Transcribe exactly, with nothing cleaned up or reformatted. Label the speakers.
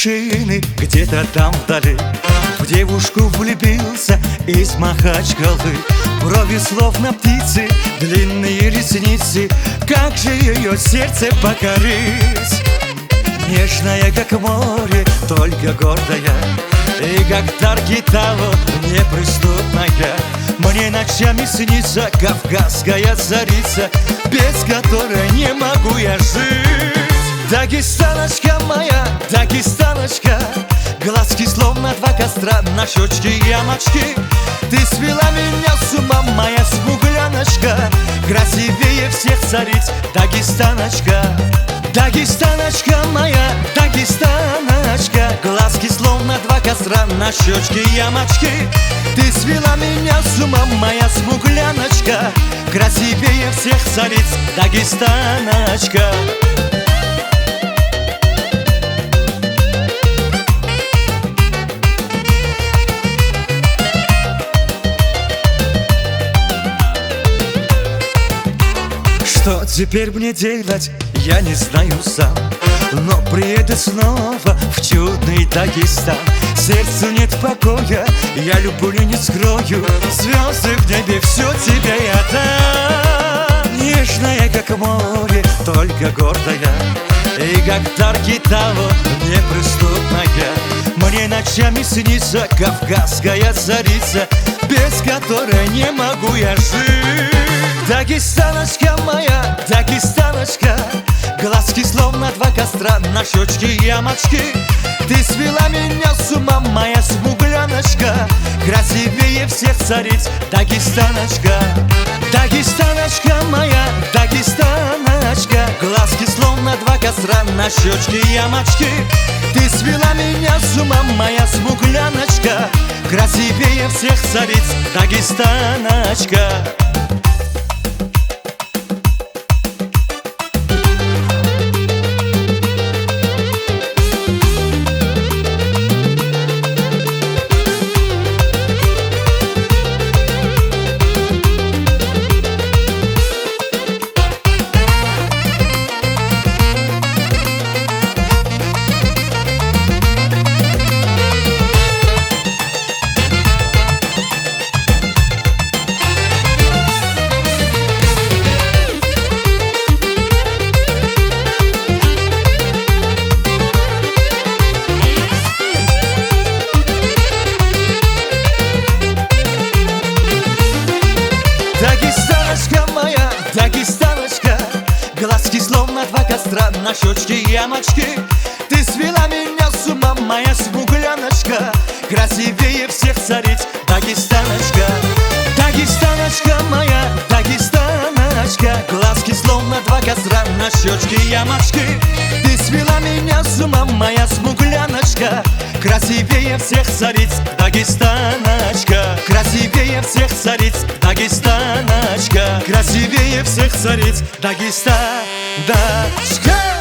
Speaker 1: вершины, где-то там вдали в девушку влюбился из Махачкалы. Брови словно птицы, длинные ресницы, как же ее сердце покорить? Нежная, как море, только гордая, и как дар гитара неприступная. Мне ночами снится кавказская царица, без которой не могу я жить. Дагестаночка моя, Дагестаночка, глазки словно два костра, на щечке ямочки. Ты свела меня с ума, моя смугляночка, красивее всех цариц, Дагестаночка. Дагестаночка моя, Дагестаночка, глазки словно два костра, на щечке ямочки. Ты свела меня с ума, моя смугляночка, красивее всех цариц, Дагестаночка. Что теперь мне делать, я не знаю сам, но приеду снова в чудный Дагестан. Сердцу нет покоя, я люблю не скрою, звезды в небе, все тебе я дам. Нежная, как море, только гордая, и как дар гитара неприступная. Мне ночами снится кавказская царица, без которой не могу я жить. Дагестаночка моя, Дагестаночка, глазки словно два костра, на щечке ямочки. Ты свела меня с ума, моя смугляночка, красивее всех цариц, Дагестаночка. Дагестаночка моя, Дагестаночка, глазки словно два костра, на щечке ямочки. Ты свела меня с ума, моя смугляночка, красивее всех цариц, Дагестаночка. Дагестаночка моя, Дагестаночка, глазки словно два костра, на щечке ямочки. Ты свела меня с ума, моя смугляночка, красивее всех цариц, Дагестаночка. Дагестаночка моя, Дагестаночка, глазки словно два костра, на щечке ямочки. Ты свела меня с ума, моя смугляночка, красивее всех цариц, Дагестаночка. Красивее всех цариц, Дагестаночка, красивее всех цариц, Дагестаночка.